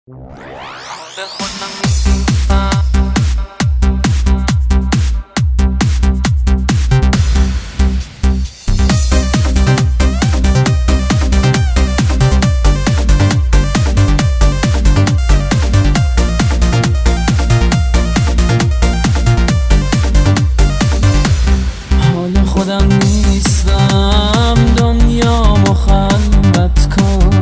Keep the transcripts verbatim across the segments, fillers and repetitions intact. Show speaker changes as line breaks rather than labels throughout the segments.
حال خودم نیستم، دنیا مخلوط کن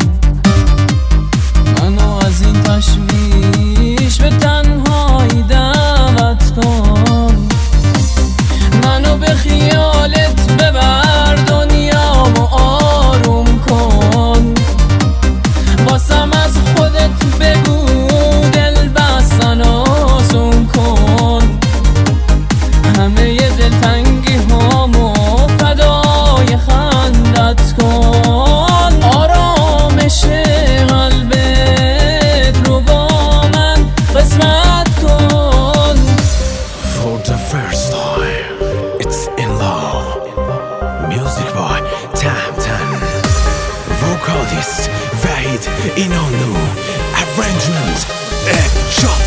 منو از این تشویش به تنهایی دعوت کن، منو به خیالت ببر دنیامو آروم کن، واسم از خودت بگو دل بستن آسون کن، همه دلتنگی هامو فدای خندت کن، آرامش قلبت رو با من قسمت کن.
For the first time, it's in love. Music by Tamtan. Vocalist Vahid Inonu. Arrangement F Shot.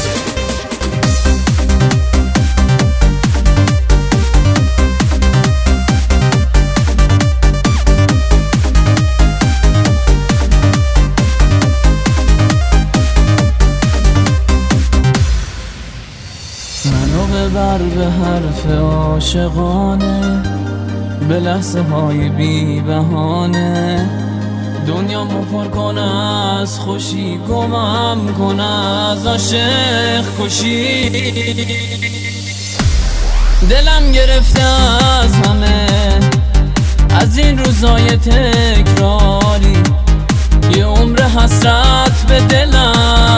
منو ببر به حرف عاشقانه، به لحظه های بی بهانه، دنیا مپر کنه از خوشی، گمم کنه از عاشق کشی، دلم گرفته از همه از این روزای تکراری، یه عمر حسرت به دلم